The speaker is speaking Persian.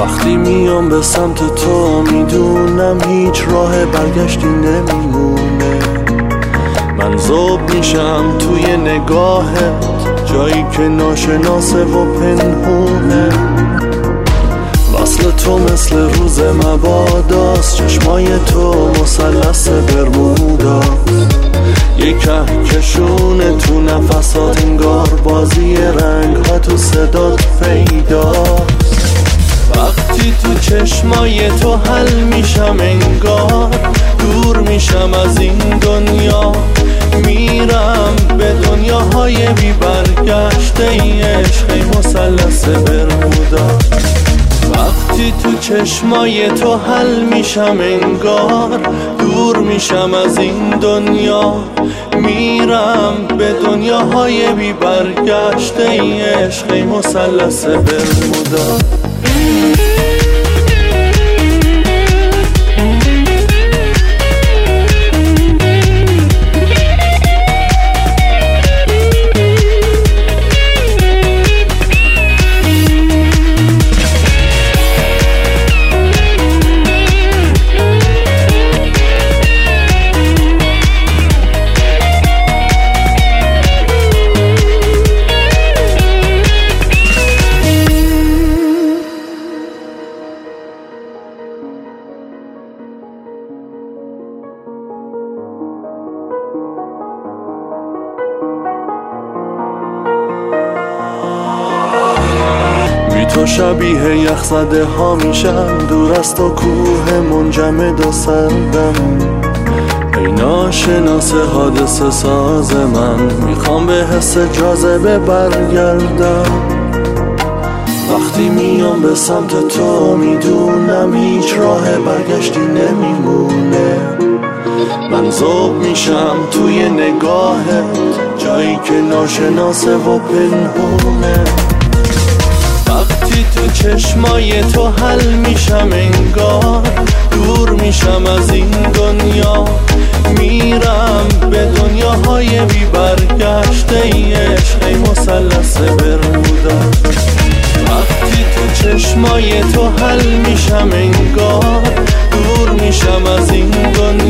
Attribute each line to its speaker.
Speaker 1: وقتی میام به سمت تو میدونم هیچ راه برگشتی نمیمونه. من ذوب میشم توی نگاهت، جایی که ناشناسه و پنهونه. وصل تو مثل روز مباداست، چشمای تو مثلث برموداست. یه کهکشونه تو نفسات، انگار بازی رنگ ها تو صدات پیداست. وقتی تو چشمای تو حل میشم، انگار دور میشم از این دنیا. میرم به دنیاهای بی برگشته، ای عشق ای مثلث برمودا. وقتی تو چشمای تو حل میشم، انگار دور میشم از این دنیا. میرم به دنیاهای بی برگشته، ای عشق ای مثلث برمودا. تو شبیه یخ زده ها میشم، دور از تو کوه منجمد و سردم. ای ناشناس حادثه ساز من، میخوام به حس جاذبه برگردم. وقتی میام به سمت تو میدونم هیچ راه برگشتی نمیمونه. من ذوب میشم توی نگاهت، جایی که ناشناسه و پنهونه. وقتی تو چشمای تو حل میشم، انگار دور میشم از این دنیا. میرم به دنیاهای بی برگشته، ای عشق ای مثلث برمودا. وقتی تو چشمای تو حل میشم، انگار دور میشم از این دنیا.